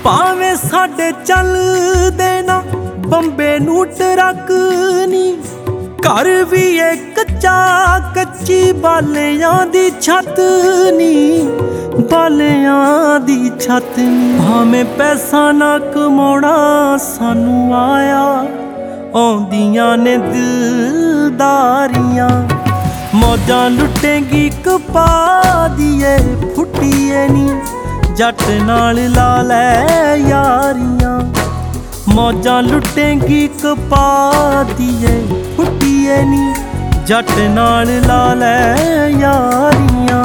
ਭਾਵੇਂ ਸਾਡੇ ਚੱਲਦੇ ਨਾ ਬੰਬੇ ਨੂੰ ਟਰੱਕ ਨੀ, ਘਰ ਵੀ ਏ ਕੱਚਾ ਕੱਚੀ ਬਾਲਿਆਂ ਦੀ ਛੱਤ ਨੀ, ਬਾਲਿਆਂ ਦੀ ਛੱਤ ਨੀ। ਭਾਵੇਂ ਪੈਸਾ ਨਾ ਕਮਾਉਣਾ ਸਾਨੂੰ ਆਇਆ, ਆਉਂਦੀਆਂ ਨੇ ਦਿਲਦਾਰੀਆਂ। ਮੌਜਾਂ ਲੁੱਟੇਗੀ ਕਪਾ ਦੀਏ ਫੁੱਟੀਏ ਨੀ, ਜੱਟ ਨਾਲ ਲਾ ਲੈ ਯਾਰੀਆਂ। ਮੌਜਾਂ ਲੁੱਟੇਗੀ ਕਪਾ ਦੀਏ ਫੁੱਟੀਏ ਨੀ, ਜੱਟ ਨਾਲ ਲਾ ਲੈ ਯਾਰੀਆਂ।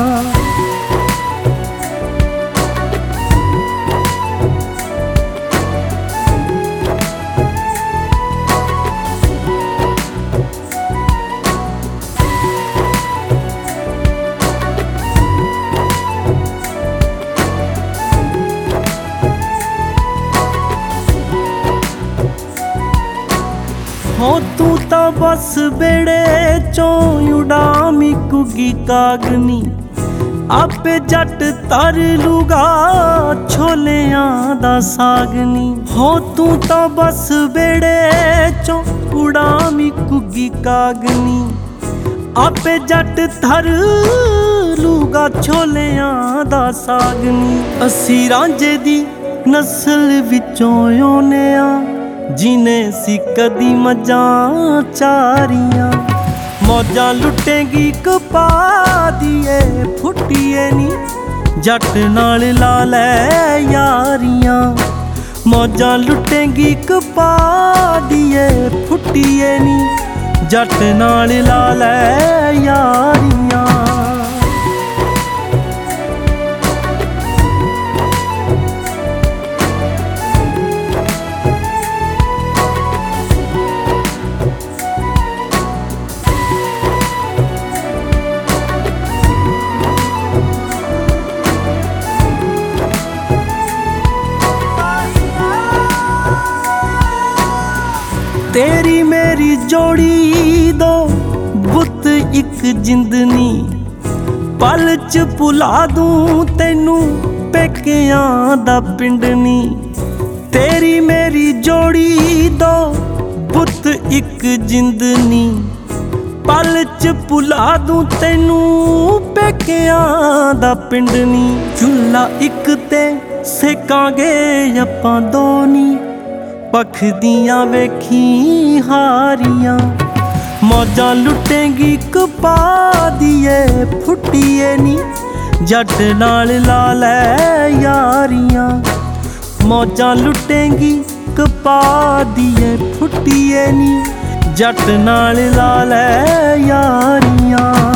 ਹੋ ਤੂੰ ਤਾਂ ਬਸ ਬੇੜੇ ਚੋਂ ਉਡਾਮੀ ਕੁਗੀ ਕਾਗਨੀ, ਆਪੇ ਜੱਟ ਤਰ ਲੂਗਾ ਛੋਲਿਆਂ ਦਾ ਸਾਗਨੀ। ਹੋ ਤੂੰ ਤਾਂ ਬਸ ਬੇੜੇ ਚੋਂ ਉਡਾਮੀ ਕੁਗੀ ਕਾਗਨੀ, ਆਪੇ ਜੱਟ ਤਰ ਲੂਗਾ ਛੋਲਿਆਂ ਦਾ ਸਾਗਨੀ। ਅਸੀਂ ਰਾਂਝੇ ਦੀ ਨਸਲ ਵਿੱਚੋਂ ਆਉਂਦੇ ਆ, ਜਿਨੇ ਸੀ ਕਦੀ ਮੱਝਾਂ ਚਾਰੀਆਂ। ਮੌਜਾਂ ਲੁੱਟੇਗੀ ਕਪਾ ਦੀਏ ਫੁੱਟੀਏ ਨੀ, ਜੱਟ ਨਾਲ ਲਾ ਲੈ ਯਾਰੀਆਂ। ਮੌਜਾਂ ਲੁੱਟੇਗੀ ਕਪਾ ਦੀਏ ਫੁੱਟੀਏ ਨੀ, ਜੱਟ ਨਾਲ ਲਾ ਲੈ ਯਾਰੀਆਂ। तेरी मेरी जोड़ी दो बुत एक जिंदनी, पल च भुला दूं तैनू पेकियां दा पिंड नी। तेरी मेरी जोड़ी दो बुत एक जिंदनी, पल च भुला दूं तैनू पेकियां दा पिंड नी। चुल्ला एक ते सेकांगे आपां दो नी, पखदियां वेखी हारियां। मौजां लुटेंगी कपा दिए फुट्टिए नी, जट नाल ला लै यारियां। मौजां लुटेंगी कपा दिए फुट्टिए नी, जट नाल ला लै यारियां।